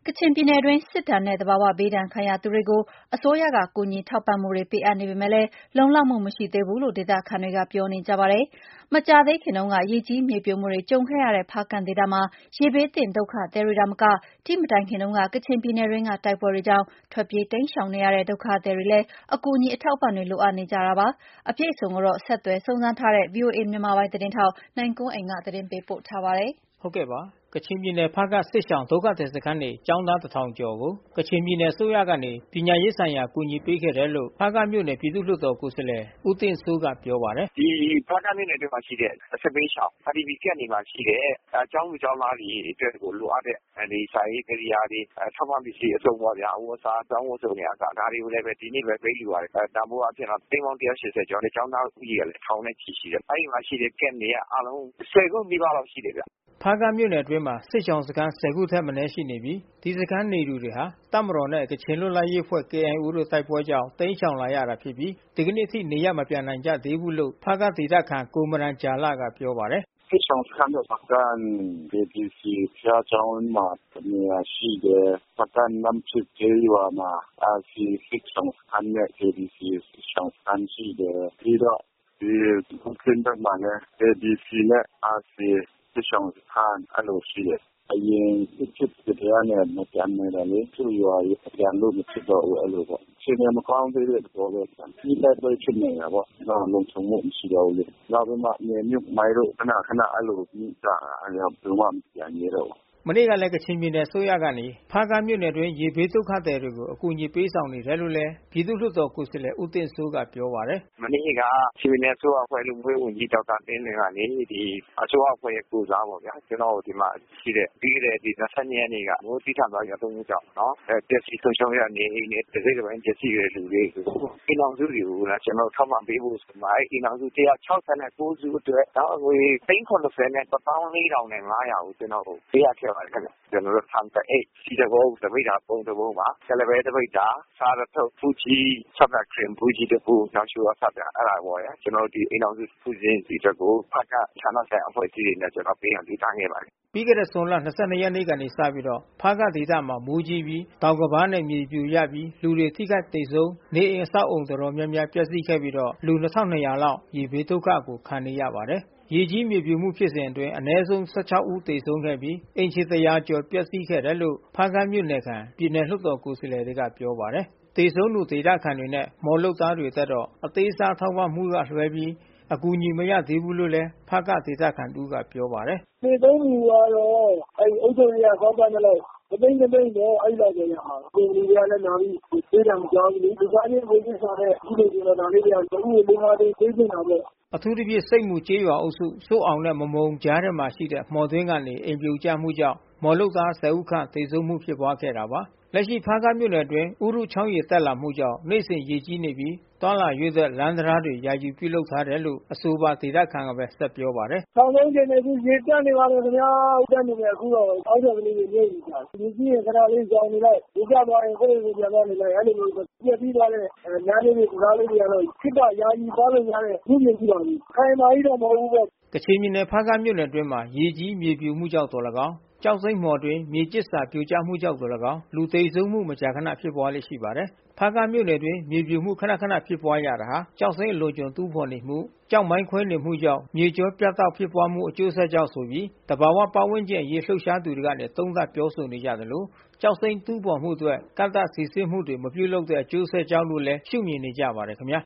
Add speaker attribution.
Speaker 1: ကချင်ပြည်နယ်တွင်းစစ်ဒဏ်နဲ့သဘာဝဘေးဒဏ်ခံရသူတွေကိုအစိုးရကကူညီထောက်ပံ့မှုတွေပေးအပ်နေပေမဲ့လုံလောက်မှုမရှိသေးဘူးလို့ဒေသခံတွေကပြောနေကြပါတယ်။မကြာသေးခင်တုန်းကရေကြီးမြေပြိုမှုတွေကြုံခဲ့ရတဲ့ဖားကန့်ဒေသမှာရေဘေးသင့်ဒုက္ခသည်တွေသာမကဒီမတိုင်ခင်တုန်းကကချင်ပြည်နယ်တွင်းကတိုက်ပွဲတွေကြောင့်ထွက်ပြေးတိမ်းရှောင်နေရတဲ့ဒုက္ခသည်တွေလည်းအကူအညီအထောက်အပံ့တွေလိုအပ်နေကြတာပါ။အပြည့်အစုံကိုတော့ဆက်သွယ်စုံစမ်းထားတဲ့ VOA မြန်မာပိုင်းသတင်းထောက်နိုင်ကွန်းအိန်ကသတင်းပေးပို့ထားပါတယ်
Speaker 2: ။ဟုတ်ကဲ့ပါကချင်ပြည်နယ်ဖားကန့်စစ်ရှောင်ဒုက္ခသည်စခန်းနေကျောင်းသား1000ကျော်ကိုကချင်ပြည်နယ်အစိုးရကနေပညာရေးဆိုင်ရာကူညီပေးခဲ့တယ်လို့ဖားကန့်မြို့နယ်ပြည်သူ့လွှတ်တော်ကိုယ်စားလှယ်ဦးတင့်စိုးကပြောပါတယ်
Speaker 3: ဒီဖားကန့်မြို့နယ်အတွင်းမှာရှိတဲ့စစ်ပေးရှောင် IDP ကက်နေမှာရှိတဲ့ကျောင်းသူကျောင်းသားတွေအတွက်ကိုလိုအပ်တဲ့ဒီစာရေးကိရိယာတွေထောက်ပံ့ပစ္စည်းအစုံပေါ့ဗျာအဝတ်စားကျောင်းဝတ်စုံတွေအစားဒါတွေကိုလည်းပဲဒီနေ့ပဲပေးလူပါတယ်တန်ဖိုးအဖြစ်တော့သိန်းပေါင်း180ကျော်နဲ့ကျောင်းသားဦးကြီးကလည်းထောင်နဲ့ချီရှိတယ်အဲဒီမှာရှိတဲ့ကက်နေကအားလုံး10ခုမိဘလောက်ရှိတယ်ဗျ
Speaker 2: ဖားကန့်မြို့နယ်အတွင်းမှာစစ်ရှောင်စခန်း10ခုထက်မနည်းရှိနေပြီးဒီစခန်းနေသူတွေဟာတပ်မတော်နဲ့ကချင်လွတ်လပ်ရေးအဖွဲ့ KIO တို့တိုက်ပွဲကြောင့်တိမ်းရှောင်လာရတာဖြစ်ပြီးဒီကနေ့အထိနေရမပြန်နိုင်ကြသေးဘူးလို့ဖားကန့်ဒေသခံကိုမရန်ဂျာလကပြောပါတယ်
Speaker 4: စစ်ရှောင်စခန်းတော့ဖားကန့် KBC ဖျားချောင်းမှာနေရာရှိတယ်ဖားကန့်နမ်းဖြစ်ကျေးရွာမှာRC စစ်ရှောင်စခန်းနဲ့ KBC စစ်ရှောင်စခန်းရှိတယ်ပြီးတော့ဒီဘုခင်းဘက်မှာလည်း KBC နဲ့ RC စစ်ရှောင်စခန်းအဲ့လိုရှိတယ်အရင်စစ်ဖြစ်တဲ့နေရာနဲ့ပြန်နေတာလေသူ့ရွာပြန်လို့မဖြစ်တော့ဘူးအဲ့လိုပေါ့ရှင်နေမကောင်းသေးတဲ့ပေါ်ပဲဒီလက်ပဲဖြစ်နေတာပေါ့တော့လုံခြုံမှုမရှိတော့ဘူးလေနောက်ပြီးမှမြေမြုပ်မိုင်းတို့ခဏအဲ့လိုပြီးတာအဲ့လိုဘယ်မှပြန်ရတော့
Speaker 2: မနေ့ကလည်းကချင်ပြည်နယ်အစိုးရကနေဖားကန့်မြို့နယ်တွင်ရေဘေးဒုက္ခသည်တွေကိုအကူအညီပေးဆောင်နေတယ်လို့လည်းပြည်သူ့လွှတ်တော်ကိုယ်စားလှယ်ဦးတင့်စိုးကပြောပါတယ်
Speaker 3: မနေ့ကချင်းပြည်နယ်အစိုးရအဖွဲ့လူမျိုးဝန်ကြီးဒေါက်တာတင်းလင်းကနေဒီအစိုးရအဖွဲ့ရဲ့ကိုစားပေါ့ဗျာကျွန်တော်ဒီမှာရှိတဲ့ပြီးခဲ့တဲ့ဒီ22ရက်နေ့ကမိုးတိထန်သွားကြသုံးမှုကြောင့်နော်ပျက်စီးဆုံးရှုံးရနေအိမ်နဲ့တစ်စိတ်တစ်ပိုင်းပျက်စီးရတဲ့လူတွေကိုအိမ်အောင်စုတွေကိုကျွန်တော်ထောက်ပံ့ပေးဖို့ဆိုမှအိမ်အောင်စု169စုအတွက်တော့ငွေ390နဲ့14000နဲ့900ကိုကျွန်တော်ပေးရခဲ့ပါတယ်ခင်ဗျကျွန်တော်တို့ဆန်တဲ့အိတ်စီတဘောတပိတ်တာပုံတဘောပါဆယ်လဘဲတပိတ်တာစားရထုတ်ဖူကြီးဆက်လက်ခရင်ဖူကြီးတပူနောက်ရှူအဆက်ပြအဲ့ဒါပေါ့ရကျွန်တော်ဒီအိမ်အောင်စုဖူစင်းစီတကိုဖတ်ကဌာနဆိုင်အဖွဲ့အစည်းတွေနဲ့ကျွန်တော်ပေးရလေးထားခဲ့ပါတယ်
Speaker 2: ပြီးခဲ့တဲ့ဇွန်လ22ရက်နေ့ကနေစပြီးတော့ဖားကဒေသမှာမူးကြီးပြီးတောင်ကဘာနဲ့မြေပြူရပြီးလူတွေထိခိုက်ဒေဆုံးနေအိမ်အဆောက်အုံတော်တော်များများပျက်စီးခဲ့ပြီးတော့လူ2200လောက်ရေဘေးဒုက္ခကိုခံနေရပါတယ်ရေကြီးမြေပြိုမှုဖြစ်စဉ်အတွင်းအနည်းဆုံး16ဦးသေဆုံးခဲ့ပြီးအိမ်ခြေ100ကျော်ပျက်စီးခဲ့တယ်လို့ဖားကန့်မြို့နယ်ခံပြည်နယ်လွှတ်တော်ကိုယ်စားလှယ်တွေကပြောပါတယ်သေဆုံးသူဒေသခံတွေနဲ့မော်လုတ်သားတွေတက်တော့အသေးစားထောက်ပံ့မှုကလွှဲပြီးအကူအညီမရသေးဘူးလို့လည်းဖားကဒေသခံတူကပြောပါတယ်
Speaker 5: သေဆုံးသူကတော့အဲ့အုပ်ချုပ်ရေးကောက်ကနေလို့တသိန်းတော့အဲ့လိုပဲဟာကိုလူတွေကလည်းနာပြီးသေတယ်မကြောက်ဘူးဒီစားချင်းကိုသိစားတဲ့ဒီလိုကျွန်တော်ဒါလေးတွေကလုံးဝလုံးဝသိနေတာပေါ့
Speaker 2: အထူးသဖြင့်စိတ်မှုကျေးရွာအုပ်စုစိုးအောင်နဲ့မမုံကြားထဲမှာရှိတဲ့မော်သွင်းကနေအိမ်ပြိုကျမှုကြောင့်မော်လုတ်သား10ဦးခန့်သေဆုံးမှုဖြစ်ပွားခဲ့တာပါလက်ရှိဖားကန့်မြို့နယ်အတွင်းဥရုချောင်းရေတက်လာမှုကြောင့်နေ့စဉ်ရေကြီးနေပြီးတွာလာရွေးသက်လမ်းတရားတွေယာယီပြုလုပ်ထားတယ်လို့အဆိုပါဒေသခံကပဲဆက်ပြောပါတယ်
Speaker 5: ။ဆောင်းလုံးကျနေပြီရေတက်နေပါတော့ခင်ဗျာ။တက်နေတယ်အခုတော့အောက်ကျကလေးတွေနေပြီ။ဒီကြီးရင်ခဏလေးကြောင်နေလိုက်ဒီကျသွားရင်ကိုယ်ကိုပြန်သွားနေလိုက်အဲ့လိုမျိုးပြည့်ပြီးသွားတဲ့ညားလေးတွေကားလေးတွေကတော့ခစ်တာယာယီသွားလို့ရတဲ့လူမျိုးကြီးပါပြီ။ခိုင်မာကြီးတော့မဟုတ်ဘူးပေါ့
Speaker 2: ။ကချင်ပြည်နယ်ဖားကန့်မြို့နယ်အတွင်းမှာရေကြီးမြေပြိုမှုကြောင့်တော်၎င်းကျောက်စိမ်းမှော်တွင်မြေကျစ်စာပြိုကျမှုကြောင့်တော်၎င်းလူသေဆုံးမှုမကြာခဏဖြစ်ပွားလေ့ရှိပါတယ်။ဖားကန့်မြို့နယ်တွင်မြေပြိုမှုခဏခဏဖြစ်ပွားရတာဟာကျောက်စိမ်းအလွန်ကျွံတူးဖော်နေမှုကျောက်မိုင်းခွဲနေမှုကြောင့်မြေကျောပြတ်တောက်ဖြစ်ပွားမှုအကျိုးဆက်ကြောင့်ဆိုပြီးတဘာဝပတ်ဝန်းကျင်ရေလှုပ်ရှားသူတွေကနေသုံးသပ်ပြောဆိုနေကြသလိုကျောက်စိမ်းတူးဖော်မှုအတွက်ကန့်သတ်စီစစ်မှုတွေမပြုလုပ်တဲ့အကျိုးဆက်ကြောင့်လို့လည်းရှုမြင်နေကြပါတယ်ခင်ဗျာ